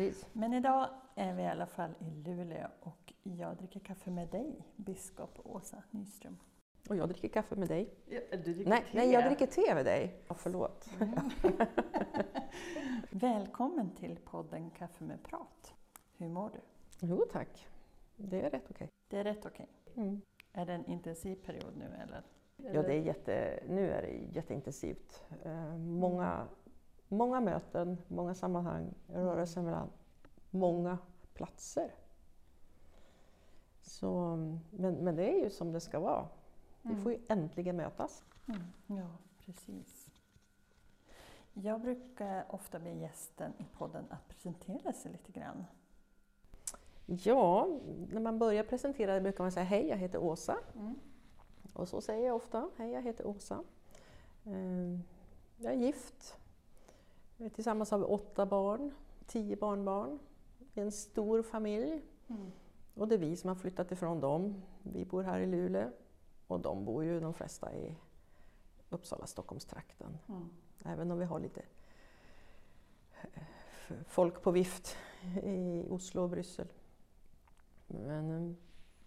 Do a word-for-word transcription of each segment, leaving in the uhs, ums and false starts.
Precis. Men idag är vi i alla fall i Luleå och jag dricker kaffe med dig, biskop Åsa Nyström. Och jag dricker kaffe med dig. Ja, du dricker nej, te. nej, jag dricker te med dig. Ja, förlåt. Mm. Välkommen till podden Kaffe med prat. Hur mår du? Jo tack, det är rätt okej. Det är rätt okej. Mm. Är det en intensiv period nu eller? Ja, det är jätte, nu är det jätteintensivt. Eh, många, många möten, många sammanhang, rörelser mellan många platser. Så, men, men det är ju som det ska vara. Vi Mm. får ju äntligen mötas. Mm. Ja, precis. Jag brukar ofta be gästen i podden att presentera sig lite grann. Ja, när man börjar presentera det brukar man säga hej, jag heter Åsa. Mm. Och så säger jag ofta, hej jag heter Åsa. Eh, jag är gift. Tillsammans har vi åtta barn, tio barnbarn. En stor familj. Mm. Och det är vi som har flyttat ifrån dem. Vi bor här i Luleå. Och de bor ju de flesta i Uppsala, Stockholmstrakten. Mm. Även om vi har lite folk på vift i Oslo och Bryssel. Men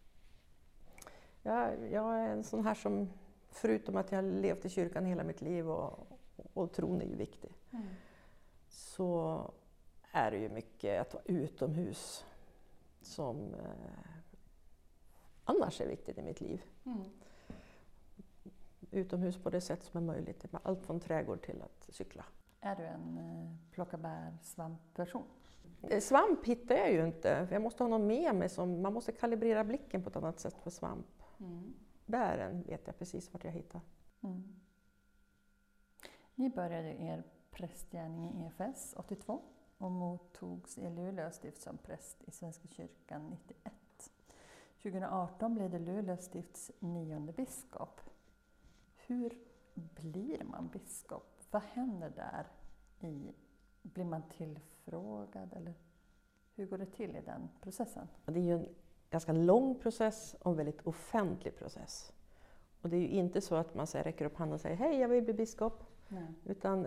ja, jag är en sån här som, förutom att jag har levt i kyrkan hela mitt liv och, och tron är ju viktig, Mm. så är det ju mycket att vara utomhus som eh, annars är viktigt i mitt liv. Mm. Utomhus på det sätt som är möjligt, med allt från trädgård till att cykla. Är du en eh, plocka bär svampperson? Eh, Svamp hittar jag ju inte, för jag måste ha någon med mig, som, man måste kalibrera blicken på ett annat sätt för svamp. Mm. Bären vet jag precis vart jag hittar. Mm. Ni började er prästgärning i E F S åttiotvå och mottogs i Luleå stift som präst i Svenska kyrkan nittioett. tjugoarton blev det Luleå stifts nionde biskop. Hur blir man biskop? Vad händer där? I, blir man tillfrågad eller hur går det till i den processen? Det är ju en ganska lång process och en väldigt offentlig process. Och det är ju inte så att man så här räcker upp handen och säger hej, jag vill bli biskop. Nej. Utan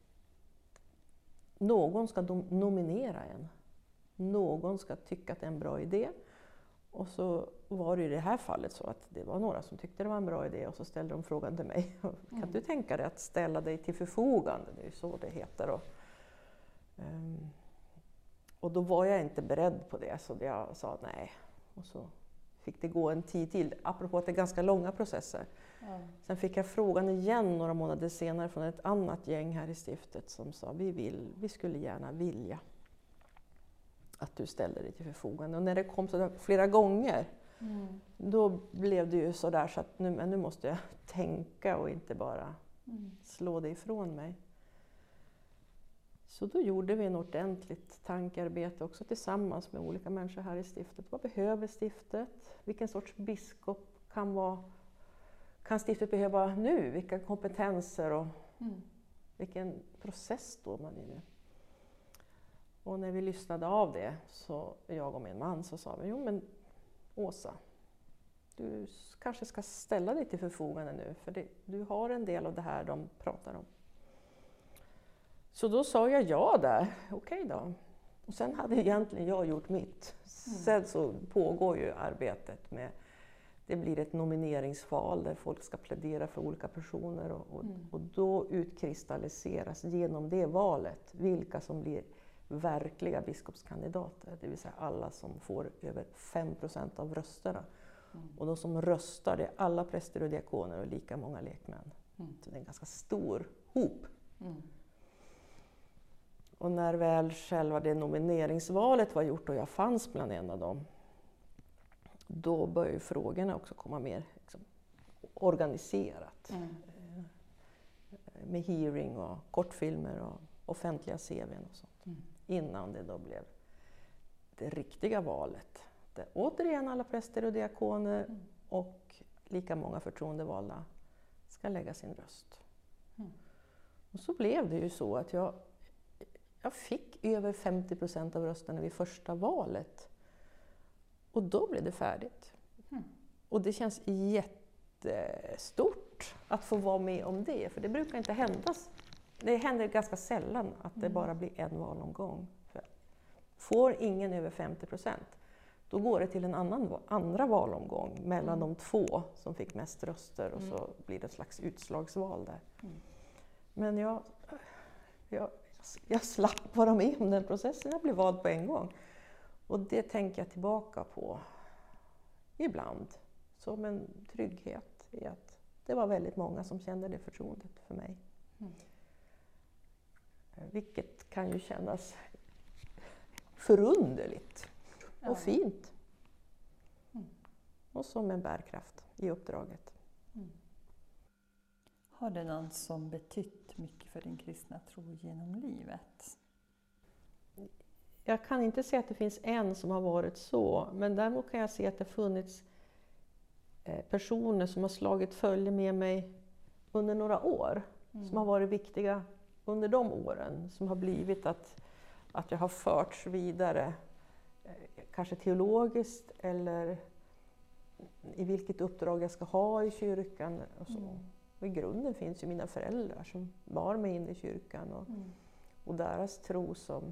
någon ska dom- nominera en. Någon ska tycka att det är en bra idé. Och så var det i det här fallet så att det var några som tyckte det var en bra idé och så ställde de frågan till mig. Kan Mm. du tänka dig att ställa dig till förfogande? Det är ju så det heter. Och, um, och då var jag inte beredd på det så jag sa nej. Och så fick det gå en tid till, apropå att det är ganska långa processer. Ja. Sen fick jag frågan igen några månader senare från ett annat gäng här i stiftet som sa vi, vill, vi skulle gärna vilja att du ställer dig till förfogande. Och när det kom så där flera gånger, Mm. då blev det ju så där så att nu, men nu måste jag tänka och inte bara Mm. slå det ifrån mig. Så då gjorde vi en ordentligt tankearbete också tillsammans med olika människor här i stiftet. Vad behöver stiftet? Vilken sorts biskop kan, vara, kan stiftet behöva nu? Vilka kompetenser och Mm. vilken process står man i nu? Och när vi lyssnade av det, så jag och min man, så sa vi, jo men Åsa, du kanske ska ställa dig till förfogande nu, för det, du har en del av det här de pratar om. Så då sa jag ja där, okej då. Och sen hade egentligen jag gjort mitt. Sen så pågår ju arbetet med, det blir ett nomineringsval där folk ska plädera för olika personer och, och, Mm. och då utkristalliseras genom det valet vilka som blir verkliga biskopskandidater, det vill säga alla som får över fem procent av rösterna. Mm. Och de som röstar, det är alla präster och diakoner och lika många lekmän. Mm. Så det är en ganska stor hop. Mm. Och när väl själva det nomineringsvalet var gjort och jag fanns bland en av dem, då började frågorna också komma mer liksom, organiserat. Mm. Med hearing och kortfilmer och offentliga C V:n och sånt. Mm. Innan det då blev det riktiga valet. Där återigen alla präster och diakoner Mm. och lika många förtroendevalda ska lägga sin röst. Mm. Och så blev det ju så att jag, jag fick över femtio procent av rösterna vid första valet. Och då blev det färdigt. Mm. Och det känns jättestort att få vara med om det, för det brukar inte hända. Det händer ganska sällan att det Mm. bara blir en valomgång. För Får ingen över femtio procent, då går det till en annan, andra valomgång mellan Mm. de två som fick mest röster och Mm. så blir det ett slags utslagsval där. Mm. Men jag, jag, jag slapp vara med om den processen, jag blev vald på en gång. Och det tänker jag tillbaka på ibland som en trygghet i att det var väldigt många som kände det förtroendet för mig. Mm. Vilket kan ju kännas förunderligt Ja. och fint. Mm. Och som en bärkraft i uppdraget. Mm. Har det någon som betytt mycket för din kristna tro genom livet? Jag kan inte säga att det finns en som har varit så, men däremot kan jag se att det funnits personer som har slagit följe med mig under några år. Mm. Som har varit viktiga under de åren. Som har blivit att, att jag har förts vidare. Kanske teologiskt eller i vilket uppdrag jag ska ha i kyrkan. Och, så. Mm. Och i grunden finns ju mina föräldrar som bar mig in i kyrkan. Och, Mm. och deras tro som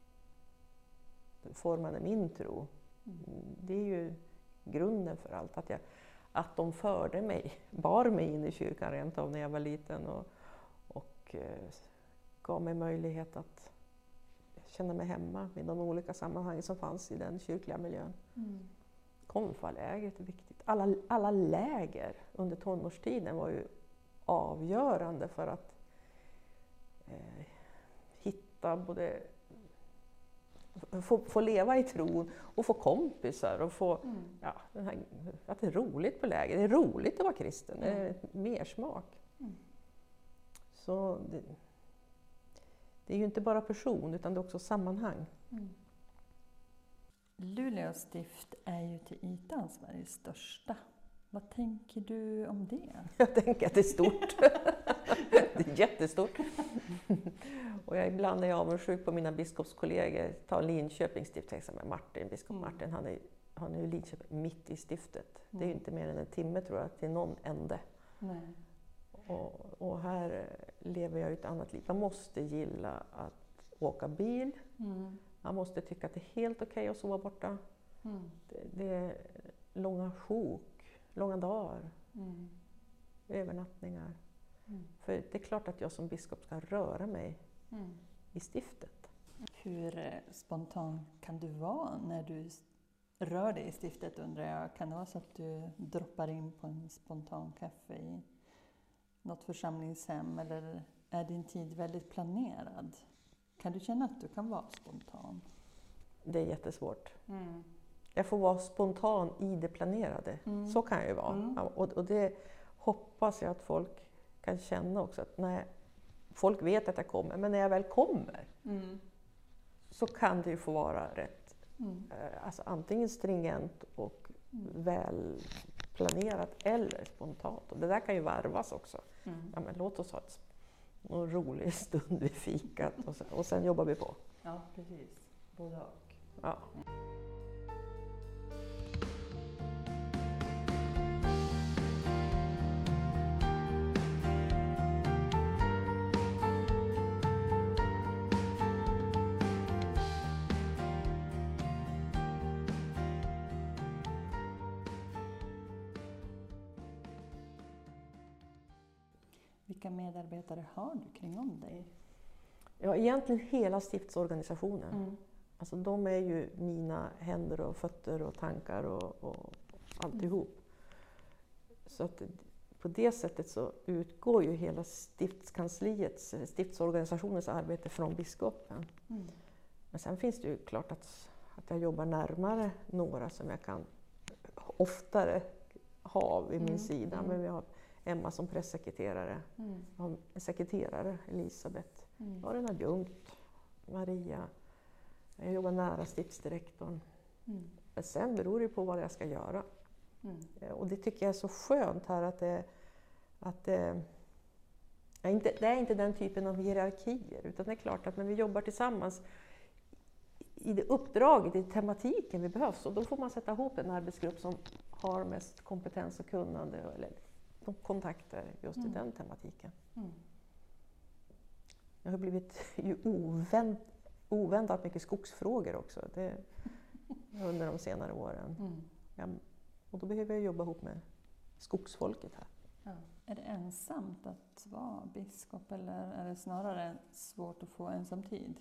formade min tro. Mm. Det är ju grunden för allt. Att, jag, att de förde mig, bar mig in i kyrkan rent av när jag var liten. Och, och eh, gav mig möjlighet att känna mig hemma i de olika sammanhang som fanns i den kyrkliga miljön. Mm. Konfalägret är viktigt. Alla, alla läger under tonårstiden var ju avgörande för att eh, hitta både få, få leva i tron och få kompisar och få Mm. ja, den här, att det är roligt på läger. Det är roligt att vara kristen, det är Mm. mer smak. Mm. Så det, det är ju inte bara person utan det är också sammanhang. Mm. Luleå stift är ju till ytan Sveriges största. Vad tänker du om det? Jag tänker att det är stort. Det är jättestort. Och jag ibland är jag avundsjuk på mina biskopskollegor. Ta Linköping stift till exempel, Martin, biskop Mm. Martin, han är, han är ju Linköping mitt i stiftet. Det är ju Mm. inte mer än en timme tror jag till någon ände. Nej. Och, och här eh, lever jag ett annat liv. Man måste gilla att åka bil. Mm. Man måste tycka att det är helt okej att sova borta. Mm. Det, det är långa sjok, långa dagar, Mm. övernattningar. Mm. För det är klart att jag som biskop ska röra mig Mm. i stiftet. Hur eh, spontan kan du vara när du s- rör dig i stiftet undrar jag? Kan det vara så att du droppar in på en spontan kaffe i något församlingshem eller är din tid väldigt planerad? Kan du känna att du kan vara spontan? Det är jättesvårt. Mm. Jag får vara spontan i det planerade. Mm. Så kan jag ju vara. Mm. Ja, och, och det hoppas jag att folk kan känna också. Att när folk vet att jag kommer, men när jag väl kommer Mm. så kan det ju få vara rätt. Mm. eh, Alltså antingen stringent och Mm. väl planerat eller spontant. Och det där kan ju varvas också. Mm. Ja, men låt oss ha ett, en rolig stund vid fikat och sen, och sen jobbar vi på. Ja, precis. Både och. Ja. Vilka medarbetare har du kring om dig? Ja, egentligen hela stiftsorganisationen. Mm. Alltså de är ju mina händer och fötter och tankar och, och alltihop. Så att på det sättet så utgår ju hela stiftskansliets, stiftsorganisationens arbete från biskopen. Mm. Men sen finns det ju klart att, att jag jobbar närmare några som jag kan oftare ha vid min Mm, sida. mm. Men vi har Emma som pressekreterare, Mm. jag har en sekreterare, Elisabeth. Mm. Jag har en adjunkt, Maria. Jag jobbar nära stiftsdirektorn. Mm. Men sen beror det på vad jag ska göra. Mm. Eh, Och det tycker jag är så skönt här att det, att det, är inte, det är inte den typen av hierarkier. Utan det är klart att när vi jobbar tillsammans i det uppdraget, i tematiken vi behövs. Och då får man sätta ihop en arbetsgrupp som har mest kompetens och kunnande. Eller de kontakter just i Mm. den tematiken. Mm. Jag har blivit ju ovän, oväntat mycket skogsfrågor också det, under de senare åren. Mm. Ja, och då behöver jag jobba ihop med skogsfolket här. Ja. Är det ensamt att vara biskop eller är det snarare svårt att få ensam tid?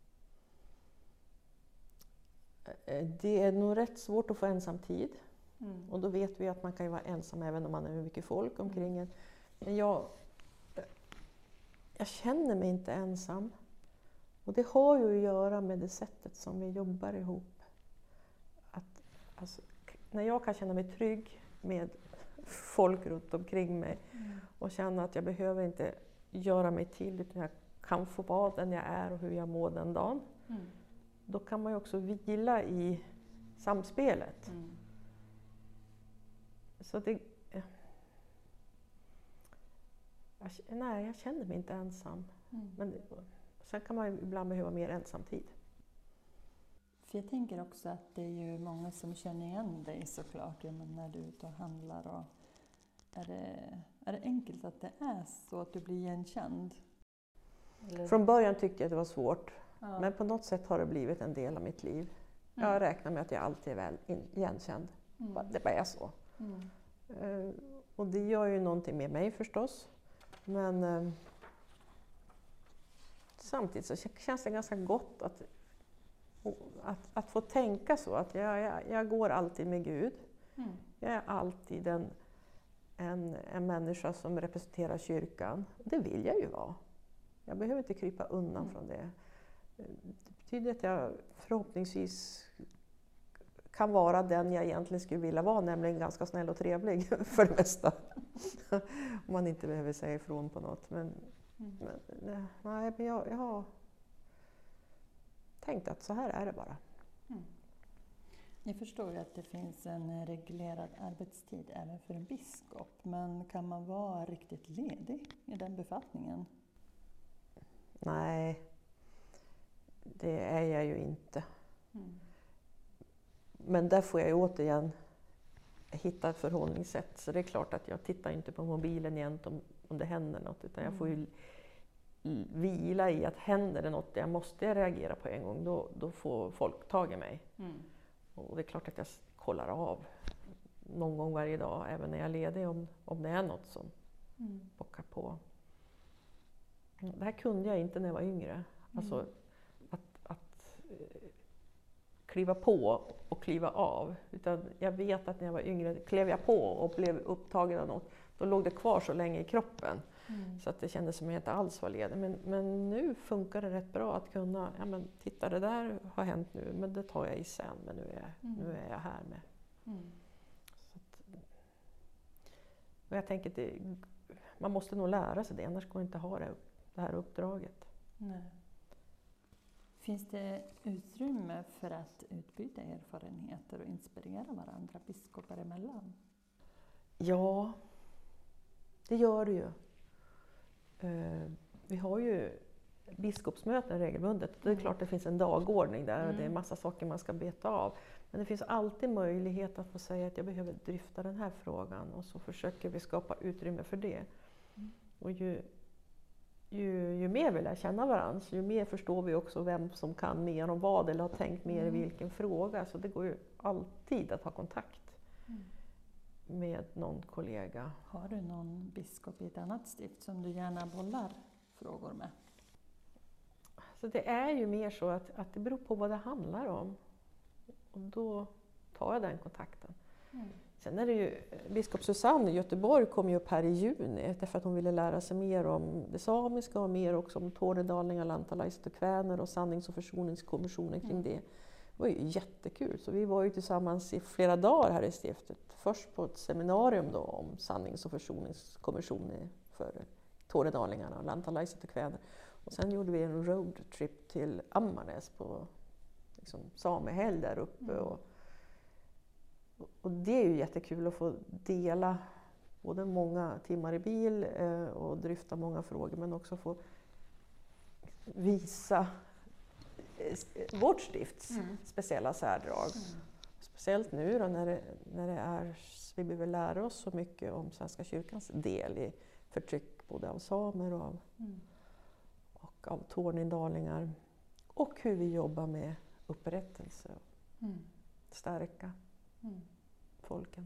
Det är nog rätt svårt att få ensam tid. Mm. Och då vet vi att man kan ju vara ensam även om man är mycket folk omkring en. Men jag, jag känner mig inte ensam. Och det har ju att göra med det sättet som vi jobbar ihop. Att, alltså, när jag kan känna mig trygg med folk runt omkring mig Mm. och känna att jag behöver inte göra mig till utan jag kan få vara den jag är och hur jag mår den dagen. Mm. Då kan man ju också vila i samspelet. Mm. Så det, jag, nej, jag känner mig inte ensam. Mm. Men sen kan man ju ibland behöva mer ensamtid. För jag tänker också att det är ju många som känner igen dig såklart ja, men när du är ute och handlar. Och är, det, är det enkelt att det är så att du blir igenkänd? Eller? Från början tyckte jag att det var svårt. Ja. Men på något sätt har det blivit en del av mitt liv. Mm. Jag räknar med att jag alltid är väl in, igenkänd. Mm. Det bara är så. Mm. Uh, och det gör ju någonting med mig förstås. Men uh, samtidigt så känns det ganska gott att, att, att få tänka så. Att jag, jag, jag går alltid med Gud. Mm. Jag är alltid en, en, en människa som representerar kyrkan. Det vill jag ju vara. Jag behöver inte krypa undan Mm. från det. Det betyder att jag förhoppningsvis kan vara den jag egentligen skulle vilja vara, nämligen ganska snäll och trevlig för det mesta. Om man inte behöver säga ifrån på något. Men, Mm. men, nej, men jag, jag har tänkt att så här är det bara. Mm. Jag förstår ju att det finns en reglerad arbetstid även för en biskop. Men kan man vara riktigt ledig i den befattningen? Nej, det är jag ju inte. Mm. Men där får jag ju återigen hitta ett förhållningssätt. Så det är klart att jag tittar inte på mobilen jämt om, om det händer något. Utan jag får ju vila i att händer det något jag måste reagera på en gång. Då, då får folk tag i mig. Mm. Och det är klart att jag kollar av någon gång varje dag. Även när jag är ledig om, om det är något som Mm. pockar på. Det här kunde jag inte när jag var yngre. Mm. Alltså att, att eh, kliva på och kliva av. Utan jag vet att när jag var yngre klev jag på och blev upptagen av något. Då låg det kvar så länge i kroppen. Mm. Så att det kändes som att jag inte alls var ledig. Men, men nu funkar det rätt bra att kunna, ja men titta det där har hänt nu, men det tar jag i sen. Men nu är jag, Mm. nu är jag här med. Mm. Så att, och jag tänker att det, man måste nog lära sig det, annars går det inte att ha det, det här uppdraget. Nej. Finns det utrymme för att utbyta erfarenheter och inspirera varandra biskopar emellan? Ja, det gör det ju. Uh, vi har ju biskopsmöten regelbundet. Det är klart det finns en dagordning där och Mm. det är massa saker man ska beta av. Men det finns alltid möjlighet att få säga att jag behöver dryfta den här frågan och så försöker vi skapa utrymme för det. Mm. Och ju, ju, ju mer vi lär känna varandra, ju mer förstår vi också vem som kan mer om vad eller har tänkt mer Mm. i vilken fråga. Så det går ju alltid att ha kontakt Mm. med någon kollega. Har du någon biskop i ett annat stift som du gärna bollar frågor med? Så det är ju mer så att, att det beror på vad det handlar om. Och då tar jag den kontakten. Mm. Sen är det ju, biskop Susanne i Göteborg kom ju upp här i juni därför att hon ville lära sig mer om det samiska och mer också om tornedalingar, lantalaiset och kväner och sannings- och försoningskommissionen kring Mm. det. Det var ju jättekul, så vi var ju tillsammans i flera dagar här i stiftet. Först på ett seminarium då om sannings- och försoningskommissionen för tornedalingarna, lantalaiset och kväner. Och sen gjorde vi en roadtrip till Ammarnäs på liksom, samehelg där uppe. Mm. Och, och det är ju jättekul att få dela både många timmar i bil eh, och dryfta många frågor, men också få visa eh, vårt stifts Mm. speciella särdrag. Mm. Speciellt nu då när det, när det är, vi behöver lära oss så mycket om Svenska kyrkans del i förtryck både av samer och av, Mm. och av tornedalingar. Och hur vi jobbar med upprättelse och Mm. stärka Mm. folken.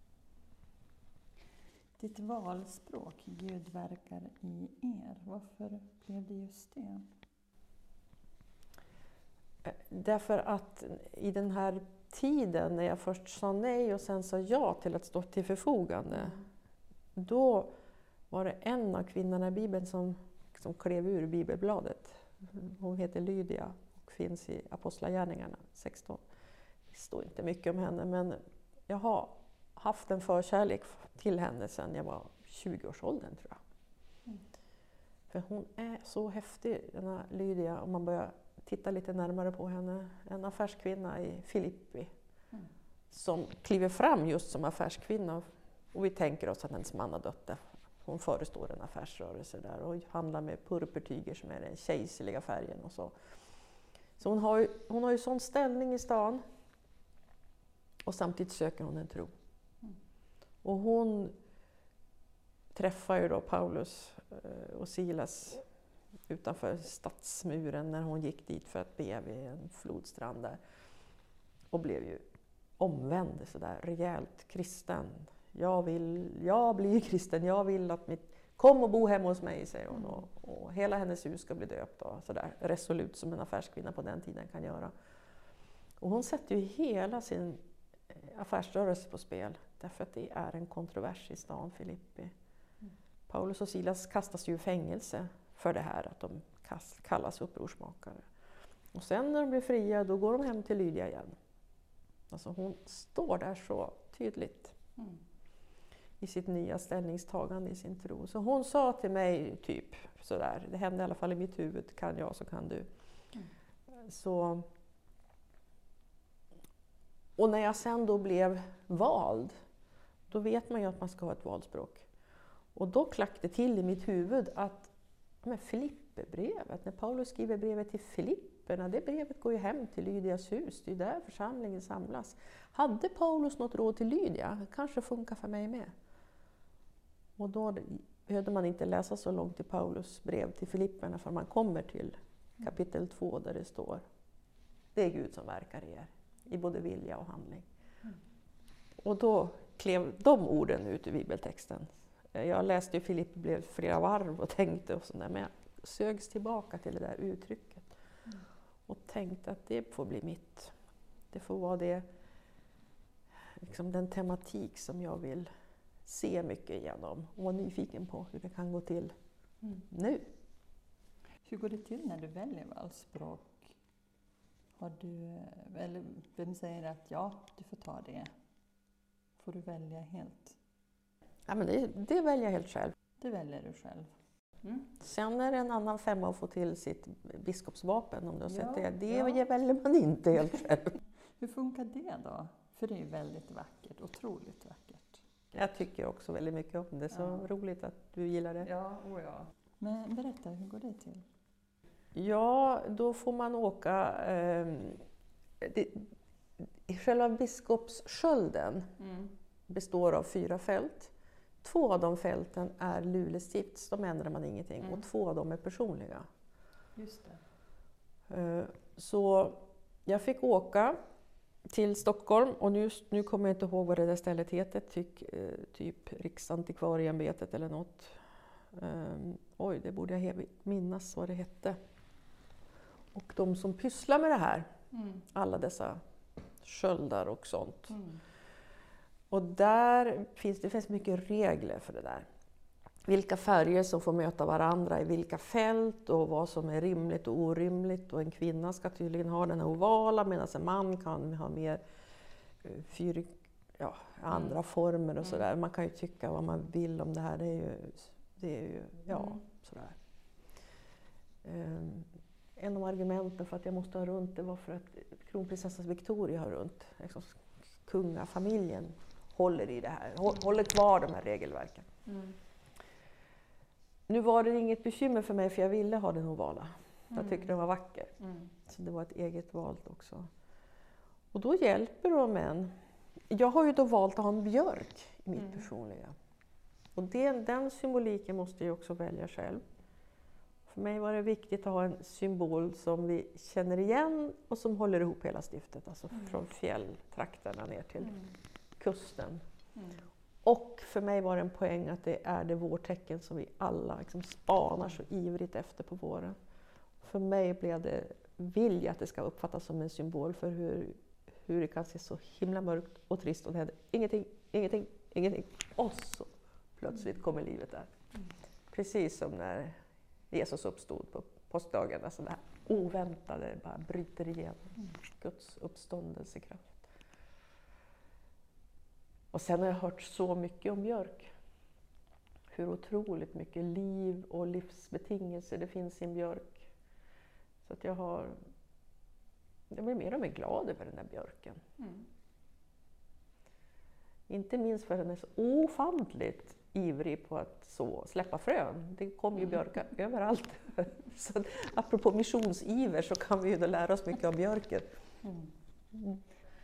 Ditt valspråk, Gud verkar i er. Varför blev det just det? Därför att i den här tiden när jag först sa nej och sen sa ja till att stå till förfogande, Mm. då var det en av kvinnorna i Bibeln som, som klev ur bibelbladet. Hon heter Lydia och finns i Apostlagärningarna sexton. Det står inte mycket om henne, men jag har haft en förkärlek till henne sedan jag var tjugo-årsåldern, tror jag. Mm. För hon är så häftig, den här Lydia, om man börjar titta lite närmare på henne. En affärskvinna i Filippi Mm. som kliver fram just som affärskvinna. Och vi tänker oss att hennes man har dött där. Hon förestår en affärsrörelse där och handlar med purpurtyger som är den kejserliga färgen och så. Så hon har ju, hon har ju sån ställning i stan. Och samtidigt söker hon en tro. Mm. Och hon träffar ju då Paulus och Silas utanför stadsmuren när hon gick dit för att be vid en flodstrand där. Och blev ju omvänd sådär rejält kristen. Jag vill, jag blir kristen, jag vill att mitt, kom och bo hemma hos mig, säger hon. Och, och hela hennes hus ska bli döpt och sådär resolut som en affärskvinna på den tiden kan göra. Och hon sätter ju hela sin affärsrörelse på spel därför att det är en kontrovers i stan Filippi. Mm. Paulus och Silas kastas ju i fängelse för det här att de kallas upprorsmakare. Och sen när de blir fria, då går de hem till Lydia igen. Alltså hon står där så tydligt mm. i sitt nya ställningstagande i sin tro. Så hon sa till mig typ sådär, det hände i alla fall i mitt huvud, kan jag så kan du. Mm. Så, och när jag sen då blev vald, då vet man ju att man ska ha ett valspråk. Och då klackade det till i mitt huvud att men Filipperbrevet, när Paulus skriver brevet till Filipperna, det brevet går ju hem till Lydias hus, det är där församlingen samlas. Hade Paulus något råd till Lydia, kanske funkar för mig med. Och då behövde man inte läsa så långt i Paulus brev till Filipperna för man kommer till kapitel två där det står: det är Gud som verkar i er, i både vilja och handling. Mm. Och då klev de orden ut ur bibeltexten. Jag läste ju Filippi blev flera varv och tänkte och sådär, men jag sögs tillbaka till det där uttrycket. Mm. Och tänkte att det får bli mitt. Det får vara det, liksom den tematik som jag vill se mycket igenom och vara nyfiken på hur det kan gå till mm. nu. Hur går det till när du väljer valspråk? Har du, eller vem säger att ja, du får ta det? Får du välja helt? Ja, men det, det väljer jag helt själv. Det väljer du själv. Mm. Sen är det en annan femma att få till sitt biskopsvapen om du har ja, sett det. Det ja. väljer man inte helt själv. Hur funkar det då? För det är väldigt vackert, otroligt vackert. Jag tycker också väldigt mycket om det. Så ja. Roligt att du gillar det. Ja, oh ja. Men berätta, hur går det till? Ja, då får man åka... Eh, det, själva biskopsskölden mm. består av fyra fält. Två av de fälten är Luleå stifts, de ändrar man ingenting. Mm. Och två av dem är personliga. Just det. Eh, så jag fick åka till Stockholm och nu, nu kommer jag inte ihåg vad det där stället heter. Tyck, eh, typ Riksantikvarieämbetet eller något. Eh, oj, det borde jag minnas vad det hette. Och de som pysslar med det här, mm. alla dessa sköldar och sånt. Mm. Och där finns det finns mycket regler för det där. Vilka färger som får möta varandra i vilka fält och vad som är rimligt och orimligt. Och en kvinna ska tydligen ha den ovala medan en man kan ha mer fyr, ja, andra mm. former och sådär. Man kan ju tycka vad man vill om det här. Det är ju, det är ju ja, mm. sådär. Um, en av argumenten för att jag måste ha runt det var för att kronprinsessan Victoria har runt. Liksom, kungafamiljen håller i det här, håller kvar de här regelverken. Mm. Nu var det inget bekymmer för mig för jag ville ha den ovala. Jag tyckte den var vacker. Mm. Så det var ett eget valt också. Och då hjälper de en. Jag har ju då valt att ha en björk i mitt mm. personliga. Och det, den symboliken måste jag också välja själv. För mig var det viktigt att ha en symbol som vi känner igen och som håller ihop hela stiftet. Alltså mm. från fjälltrakterna ner till mm. kusten. Mm. Och för mig var det en poäng att det är det vårtecken som vi alla liksom spanar så ivrigt efter på våren. För mig blev det vilja att det ska uppfattas som en symbol för hur, hur det kan se så himla mörkt och trist och det händer ingenting, ingenting, ingenting. Och så plötsligt kommer livet där. Mm. Precis som när Jesus uppstod på påskdagen. Alltså det här oväntade bara bryter igenom. Mm. Guds uppståndelsekraft. Och sen har jag hört så mycket om björk. Hur otroligt mycket liv och livsbetingelser det finns i en björk. Så att jag har... Jag blir mer och mer glad över den där björken. Mm. Inte minst för att den är så ofantligt ivrig på att så, släppa frön. Det kommer ju björkar mm. överallt. Så att, apropå missionsiver så kan vi ju då lära oss mycket om björken. Mm. Mm.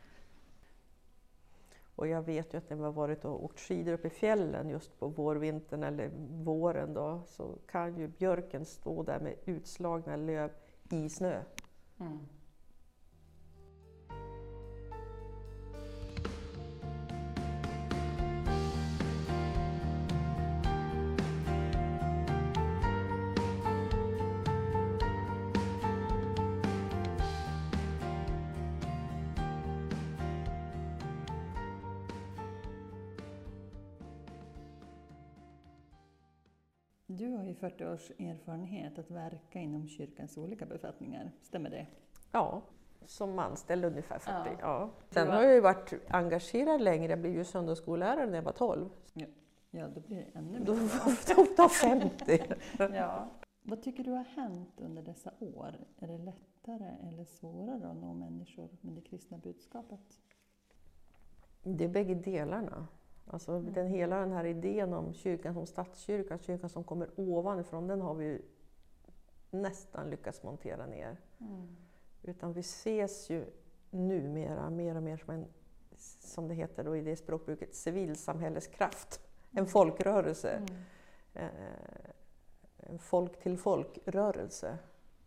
Och jag vet ju att när vi har varit och åkt skidor upp i fjällen just på vårvintern eller våren då, så kan ju björken stå där med utslagna löv i snö. Mm. Du har ju fyrtio års erfarenhet att verka inom kyrkans olika befattningar, stämmer det? Ja, som anställd ungefär fyrtio. Ja. Ja. Sen har jag ju varit engagerad längre, jag blev ju söndagsskollärare när jag var tolv. Ja, ja då blir det ännu mer. Då var jag femtio. Ja. Vad tycker du har hänt under dessa år? Är det lättare eller svårare att nå människor med det kristna budskapet? Det är bägge delarna. Alltså mm. den, hela den här idén om kyrkan som statskyrka, kyrkan som kommer ovanifrån, den har vi ju nästan lyckats montera ner. Mm. Utan vi ses ju numera mer och mer som en, som det heter då i det språkbruket, civilsamhälleskraft. En folkrörelse. Mm. Eh, en folk till folk-rörelse.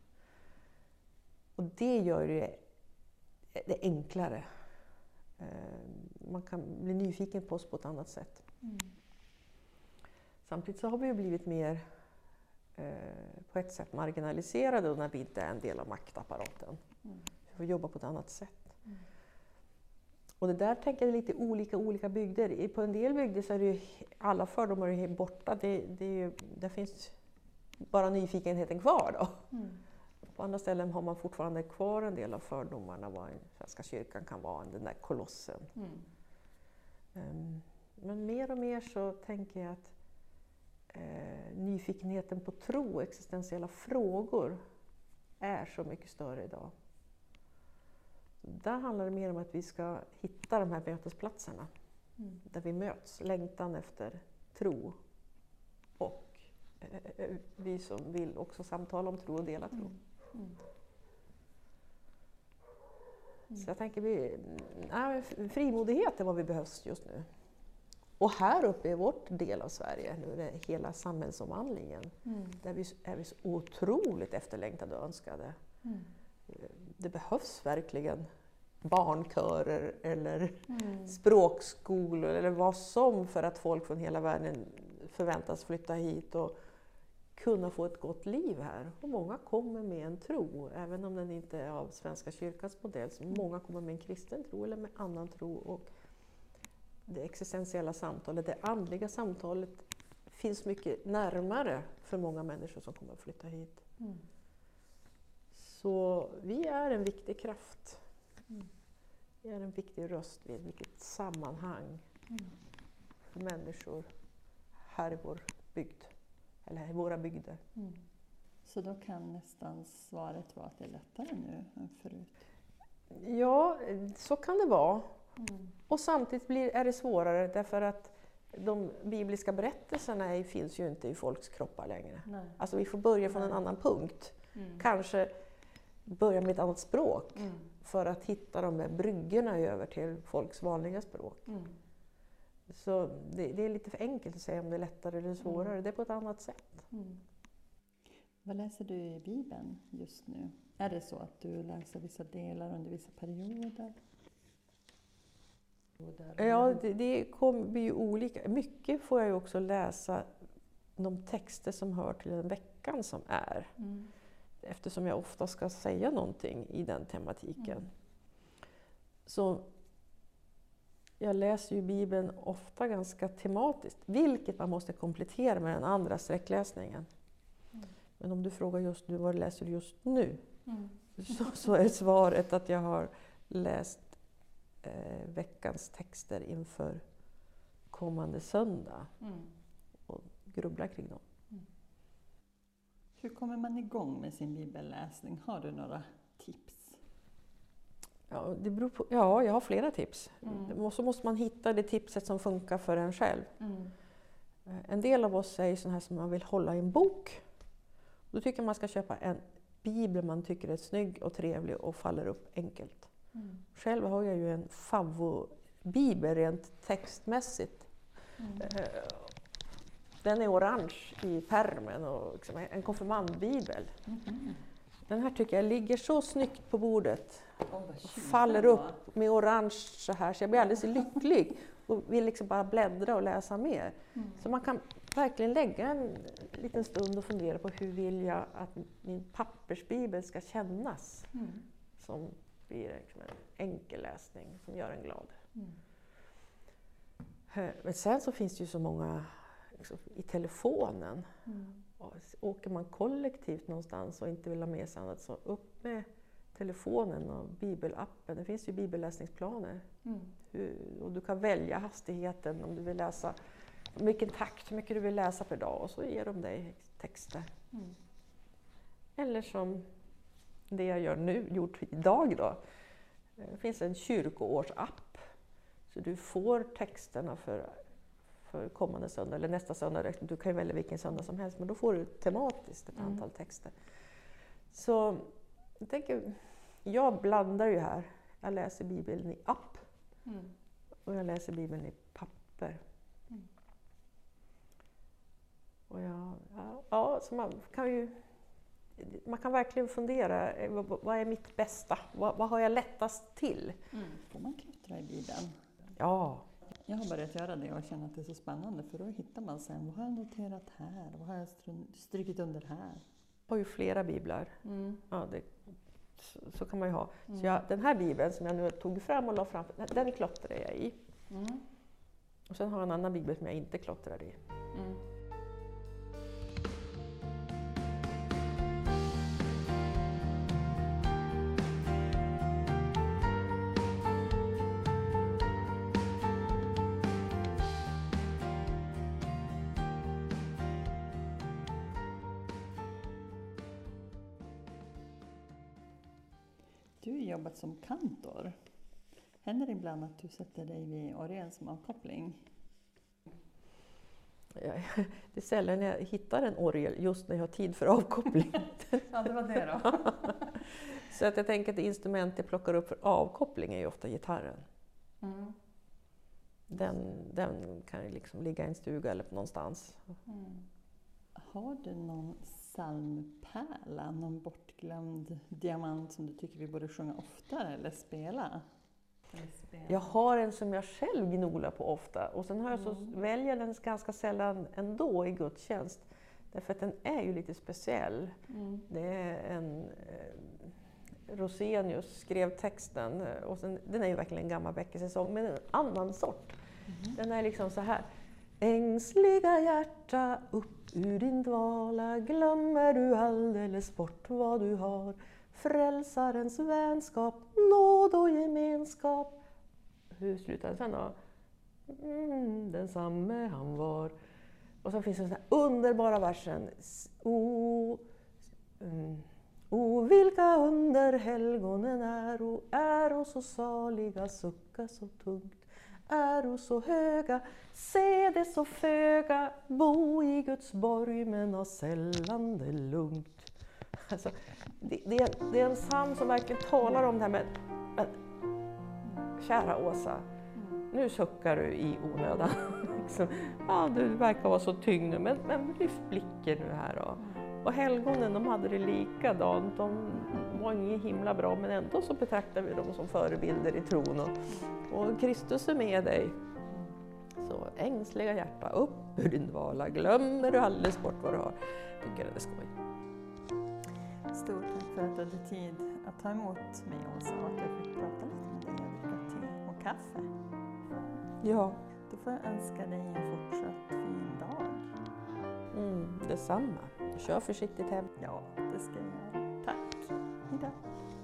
Och det gör ju det enklare. Man kan bli nyfiken på oss på ett annat sätt. Mm. Samtidigt så har vi ju blivit mer eh, på ett sätt marginaliserade när vi inte är en del av maktapparaten. Mm. Vi får jobba på ett annat sätt. Mm. Och det där tänker jag är lite olika olika bygder. På en del bygder så är det ju alla fördomar är borta. Det, det, är ju, det finns bara nyfikenheten kvar då. Mm. På andra ställen har man fortfarande kvar en del av fördomarna vad Svenska kyrkan kan vara, den där kolossen. Mm. Um, men mer och mer så tänker jag att eh, nyfikenheten på tro och existentiella frågor är så mycket större idag. Där handlar det mer om att vi ska hitta de här mötesplatserna mm. där vi möts, längtan efter tro och eh, vi som vill också samtala om tro och dela tro. Mm. Mm. Så jag tänker vi, nej, frimodighet är vad vi behövs just nu. Och här uppe i vårt del av Sverige, nu är det hela samhällsomvandlingen, mm. där vi är vi så otroligt efterlängtade och önskade. Mm. Det behövs verkligen barnkörer eller mm. språkskolor eller vad som för att folk från hela världen förväntas flytta hit och kunna få ett gott liv här. Och många kommer med en tro, även om den inte är av Svenska kyrkans modell. Så många kommer med en kristen tro eller med annan tro. Och det existentiella samtalet, det andliga samtalet finns mycket närmare för många människor som kommer att flytta hit. Mm. Så vi är en viktig kraft. Mm. Vi är en viktig röst vid vilket sammanhang mm. för människor här i vår bygd. Eller i våra bygder. Mm. Så då kan nästan svaret vara att det är lättare nu än förut? Ja, så kan det vara. Mm. Och samtidigt blir, är det svårare därför att de bibliska berättelserna är, finns ju inte i folks kroppar längre. Nej. Alltså vi får börja från Nej. en annan punkt. Mm. Kanske börja med ett annat språk mm. för att hitta de där bryggorna över till folks vanliga språk. Mm. Så det, det är lite för enkelt att säga om det är lättare eller svårare. Mm. Det är på ett annat sätt. Mm. Vad läser du i Bibeln just nu? Är det så att du läser vissa delar under vissa perioder? Ja, det, det kommer ju olika. Mycket får jag ju också läsa de texter som hör till den veckan som är. Mm. Eftersom jag ofta ska säga någonting i den tematiken. Mm. Så jag läser ju Bibeln ofta ganska tematiskt, vilket man måste komplettera med den andra sträckläsningen. Mm. Men om du frågar just nu, vad läser du just nu? Mm. Så, så är svaret att jag har läst eh, veckans texter inför kommande söndag. Mm. Och grubblar kring dem. Mm. Hur kommer man igång med sin bibelläsning? Har du några tips? Ja, det beror på, ja, jag har flera tips. Mm. Och så måste man hitta det tipset som funkar för en själv. Mm. En del av oss är sådana här som man vill hålla i en bok. Då tycker man ska köpa en bibel man tycker är snygg och trevlig och faller upp enkelt. Mm. Själv har jag ju en favvo-bibel rent textmässigt. Mm. Den är orange i pärmen och liksom en konfirmandbibel. Mm. Den här tycker jag ligger så snyggt på bordet. Oh, faller upp med orange så här, så jag blir alldeles lycklig och vill liksom bara bläddra och läsa mer. Mm. Så man kan verkligen lägga en liten stund och fundera på hur vill jag att min pappersbibel ska kännas. Mm. Som blir liksom en enkel läsning som gör en glad. Mm. Men sen så finns det ju så många liksom, i telefonen. Mm. Åker man kollektivt någonstans och inte vill ha med sig annat, så upp med telefonen och bibelappen. Det finns ju bibelläsningsplaner. Mm. Hur, och du kan välja hastigheten om du vill läsa, vilken takt, hur mycket du vill läsa per dag, och så ger de dig texter. Mm. Eller som det jag gör nu, gjort idag då. Det finns en kyrkoårsapp. Så du får texterna för för kommande söndag eller nästa söndag. Du kan ju välja vilken söndag som helst, men då får du tematiskt ett mm. antal texter. Så jag tänker, jag blandar ju här. Jag läser Bibeln i app mm. och jag läser Bibeln i papper. Mm. Och jag, ja, ja, så man kan ju man kan verkligen fundera, vad, vad är mitt bästa? Vad, vad har jag lättast till? Mm. Får man klottra i Bibeln? Ja. Jag har börjat göra det och känner att det är så spännande, för då hittar man sen, vad har jag noterat här? Vad har jag strykit under här? Jag har ju flera biblar. Mm. Ja, det, så, så kan man ju ha. Mm. Så jag, den här bibeln som jag nu tog fram och la fram, den klottrar jag i. Mm. Och sen har jag en annan bibel som jag inte klottrar i. Mm. Du har jobbat som kantor. Händer det ibland att du sätter dig vid orgeln som avkoppling? Ja, det är sällan jag hittar en orgel just när jag har tid för avkoppling. Ja, det var det då. Så att jag tänker att det instrument jag plockar upp för avkoppling är ju ofta gitarren. Mm. Den, den kan ju liksom ligga i en stuga eller någonstans. Mm. Har du någon psalmpärla, någon bortglömd diamant som du tycker vi borde sjunga oftare eller spela? Eller spela? Jag har en som jag själv gnolar på ofta, och sen har jag så mm. väljer den ganska sällan ändå i gudstjänst. Därför att den är ju lite speciell. Mm. Det är en eh, Rosenius skrev texten, och sen, den är ju verkligen en gammal väckelsesäsong, men en annan sort. Mm. Den är liksom så här: ängsliga hjärta, upp ur din dvala, glömmer du alldeles bort vad du har. Frälsarens vänskap, nåd och gemenskap. Hur slutar den sen då? Mm, densamme han var. Och så finns det den här underbara versen. O, mm, o vilka under helgonen är, o är så saliga, sucka så tungt. Är så höga, se det så föga, bo i Guds borg men ha sällan det lugnt. Alltså, det, det, är, det är en psalm som verkligen talar om det här med, men, kära Åsa, nu suckar du i onödan. liksom, ja, du verkar vara så tyngd nu, men, men lyft blicken nu här och Och helgonen, de hade det likadant. De var inget himla bra, men ändå så betraktar vi dem som förebilder i tron. Och, och Kristus är med dig. Så ängsliga hjärta, upp ur din dvala, glömmer du alldeles bort vad du har. Tycker jag det är skoj. Stort tack för att du hade tid att ta emot mig, Åsa, och att jag fick prata lite med dig och dricka te och kaffe. Ja. Då får jag önska dig en fortsatt fin dag. Mm, detsamma. Kör försiktigt hem. Ja, det ska jag göra. Tack. Hejdå.